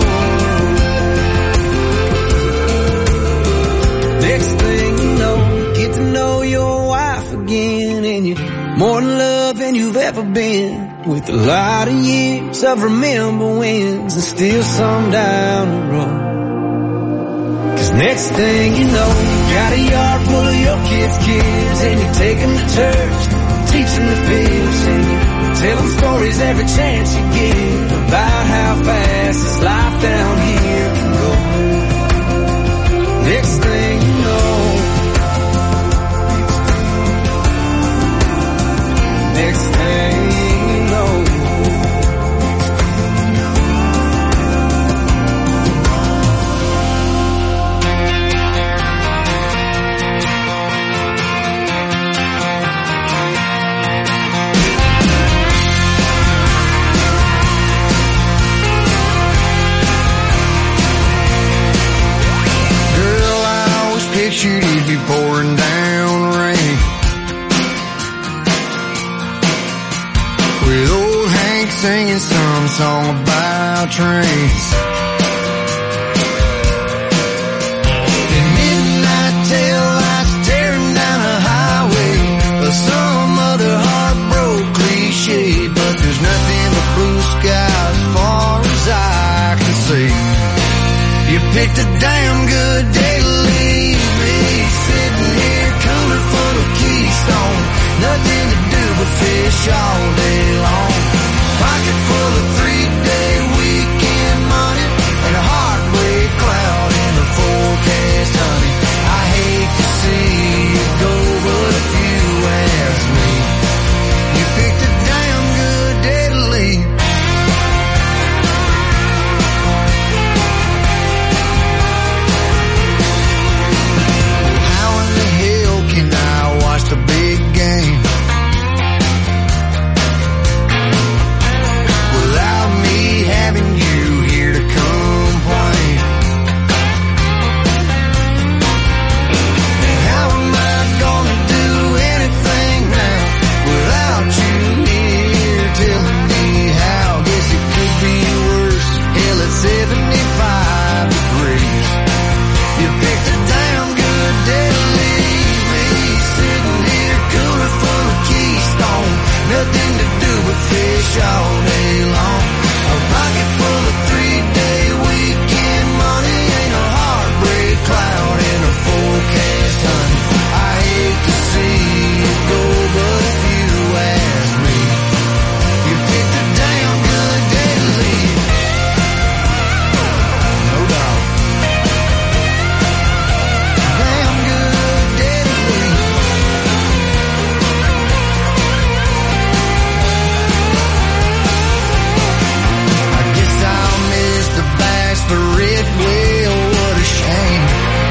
next thing you know, you get to know your wife again, and you're more in love than you've ever been, with a lot of years of remember wins, and still some down the road. Cause next thing you know, you got a yard full of your kids' kids, and you take them to church, teach them to fish, and you tell them stories every chance you get about how fast this life down here can go. Next thing you know, next thing you know, should it be pouring down rain? With old Hank singing some song about trains. In midnight tail lights tearing down a highway, or some other heartbroken cliche, but there's nothing but blue sky as far as I can see. You picked a damn good day to leave me, sitting here cooler full of Keystone, nothing to do but fish all day long. Pocket full of three-day weekend money and a heartbreak cloud in the forecast, honey. I hate to see you go, but if you ask me, you picked a damn good day to leave. How in the hell can I watch the big game without me having you here to complain? How am I gonna do anything now without you here telling me how? Guess it could be worse, hell at seventy-five degrees. You picked a damn good day to leave me, sitting here cooler full of Keystone, nothing to do but fish all day long. A pocket full of three-day weekend money, ain't a heartbreak cloud in a forecast, honey. I hate to see you go, but if you ask me, you picked a damn good day to leave. No doubt. Damn good day to leave. I guess I'll miss the bachelorette, well, what a shame.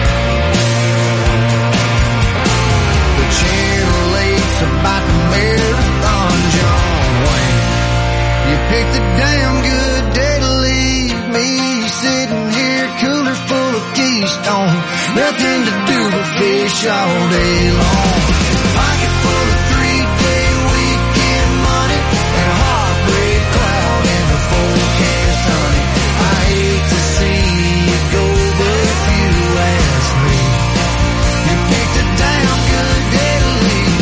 The Channel eight's about the marathon, John Wayne. You picked a damn good day to leave me, sitting here cooler full of Keystone, nothing to do but fish all day long. Pocket full of three-day weekend money and a heartbreak cloud in the forecast, honey. I hate to see you go, but if you ask me, you picked a damn good day to leave.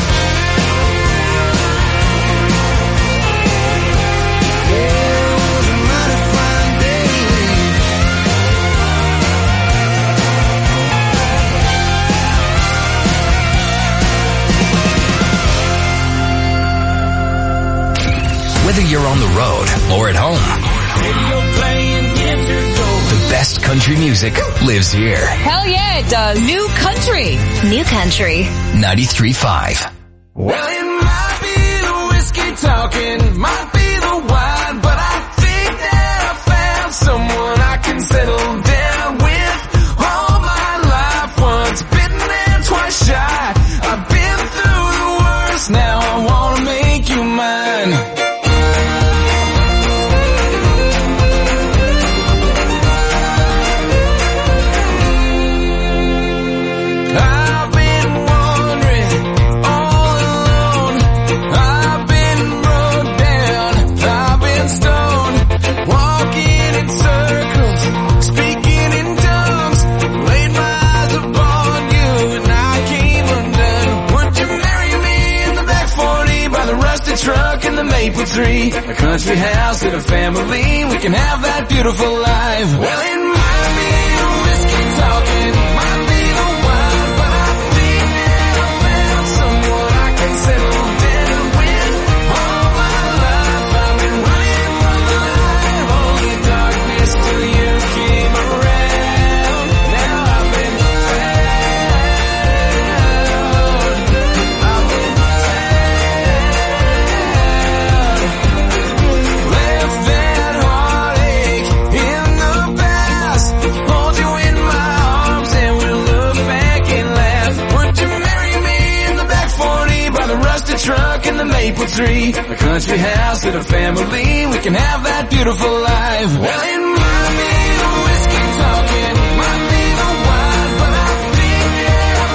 Yeah, it was a mighty fine day to leave. Whether you're on the road or at home, the best country music lives here. Hell yeah, it does. New country. New country. ninety-three point five. Well, it might be the whiskey talking, might be the wine, but I think that I found someone I can settle down with. All my life, once bitten and twice shy. I've been through the worst, now I wanna make you mine. I've been wandering all alone. I've been broke down. I've been stoned, walking in circles, speaking in tongues. Laid my eyes upon you and I came undone. Would you marry me in the back forty by the rusted truck and the maple tree? A country house and a family, we can have that beautiful life. Well, it might be the whiskey talking, might be the wine, but I think that I found someone I can settle down with. All my life I've been running from the light, only darkness till you came around. Now I've been found. I've been found. Left that heartache in the past. Hold you in my arms and we'll look back and laugh. Would you marry me in the back forty by the rusted truck and the maple tree? A country house and a family, we can have that beautiful life. Well, it might be the whiskey talking, might be the wine, but I think that I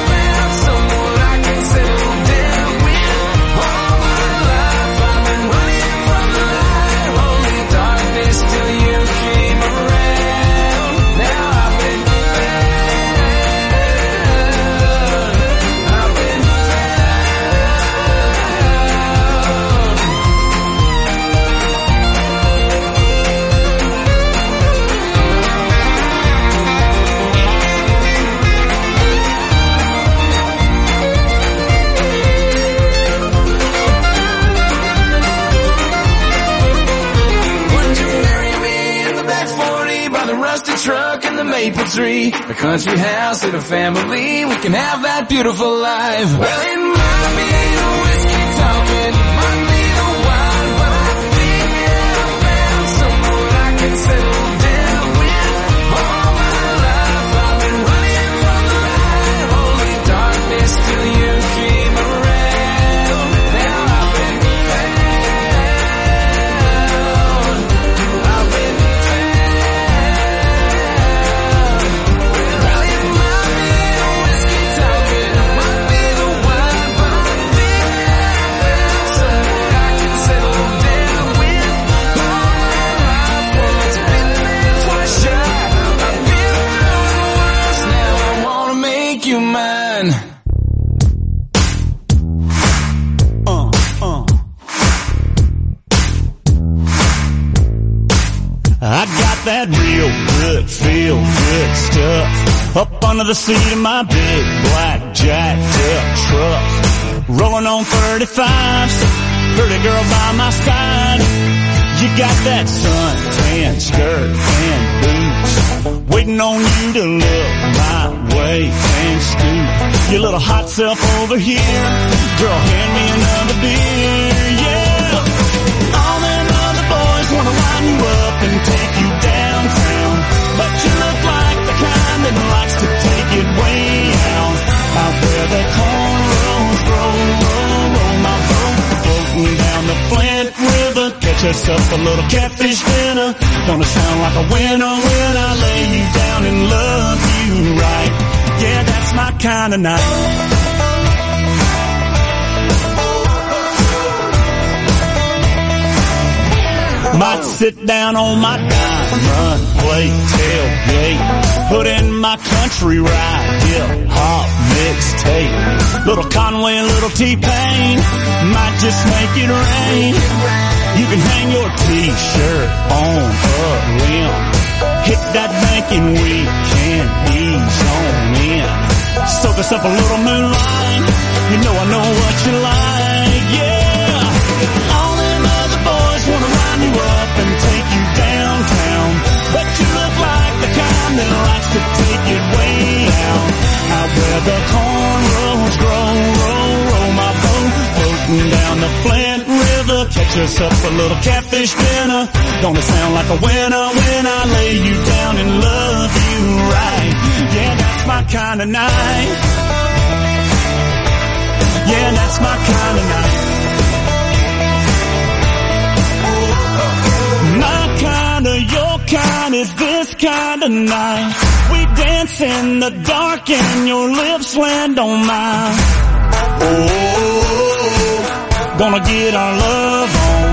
maple tree, a country house and a family. We can have that beautiful life. Well, it might be the whiskey talking, it might be the wine, but I think that I found someone I can settle down with. All my life I've been running from the light, holy darkness till you came around. Now I've been found. I've been you mine. Uh, uh. I got that real good, feel good stuff up under the seat of my big black jacked up truck. Rolling on thirty-fives, pretty girl by my side. You got that suntan skirt and boots, waiting on you to look my way and scoot your little hot self over here. Girl, hand me another beer, yeah. All them other boys wanna line you up and take you downtown, but you look like the kind that likes to take it way out, out where the cornrows roll, roll, roll my boat, floating down the Flint River. Catch us up a little catfish dinner. Don't it sound like a winner when I lay you down and love you right? Yeah, that's my kind of night. Might sit down on my diamond plate tailgate, put in my country ride, hip hop mixtape. Little Conway, little T-Pain, might just make it rain. You can hang your t-shirt on a limb, hit that bank and we can ease on in. Soak us up a little moonlight, you know I know what you like, yeah. All them other boys wanna line you up and take you downtown, but you look like the kind that likes to take it way out, out where the cornrows grow, roll, roll my boat, floating down the Flint River. Catch us up a little catfish dinner. Don't it sound like a winner when I lay you down and love you right? Yeah, that's my kind of night. Yeah, that's my kind of night. My kind of, your kind is this kind of night. We dance in the dark and your lips land on mine. Oh, gonna get our love on.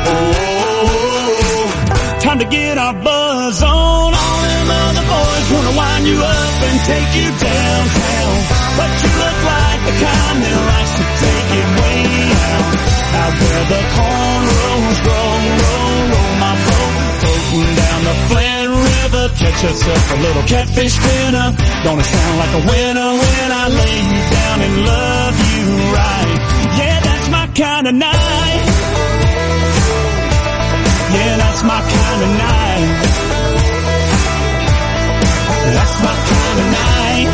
Oh, time to get our buzz on. All them other boys wanna wind you up and take you downtown, but you look like the kind that likes to take it way out, out where the cornrows grow, roll, roll my boat, floating down the Flint River. Catch us up a little catfish dinner. Don't it sound like a winner when I lay you down and love you right? Yeah, that's my kind of night. Yeah, that's my kind of night. That's my kind of night.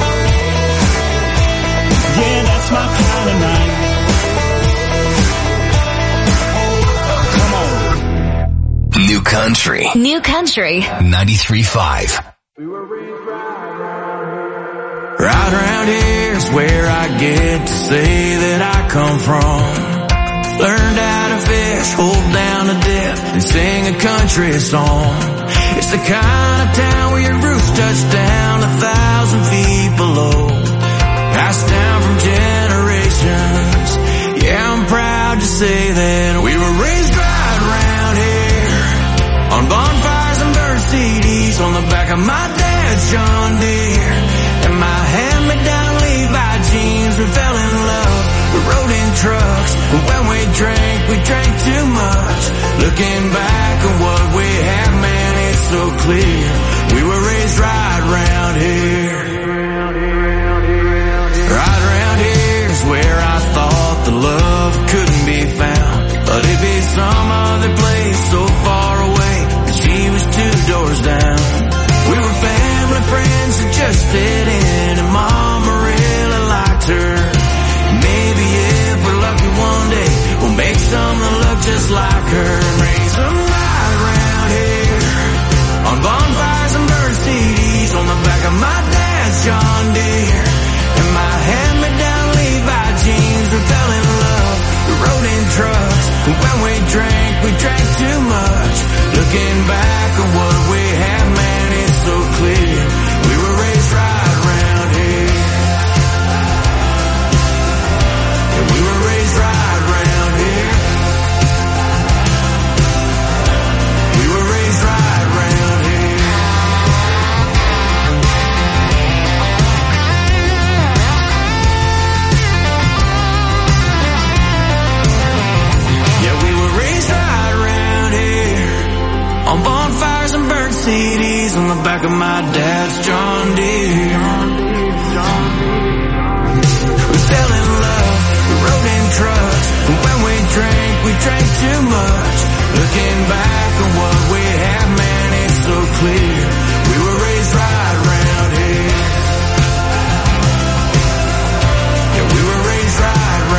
Yeah, that's my kind of night. Come on. New Country. New Country. ninety-three point five. Right around here is where I get to say that I come from. Learned how to fish, hold down a dip, and sing a country song. It's the kind of town where your roots touch down a thousand feet below. Passed down from generations. Yeah, I'm proud to say that we were raised right around here, on bonfires and bird C Ds, on the back of my dad's John Deere, and my hand-me-down Levi jeans. We fell in love, we rode in trucks, but when we drank, we drank too much. Looking back at what we had, man, it's so clear. We were raised right around here. Right around here is where I thought the love couldn't be found, but it'd be some other place so far away that she was two doors down. We were family back of my dad's John Deere. We fell in love, we rode in trucks, and when we drank, we drank too much. Looking back on what we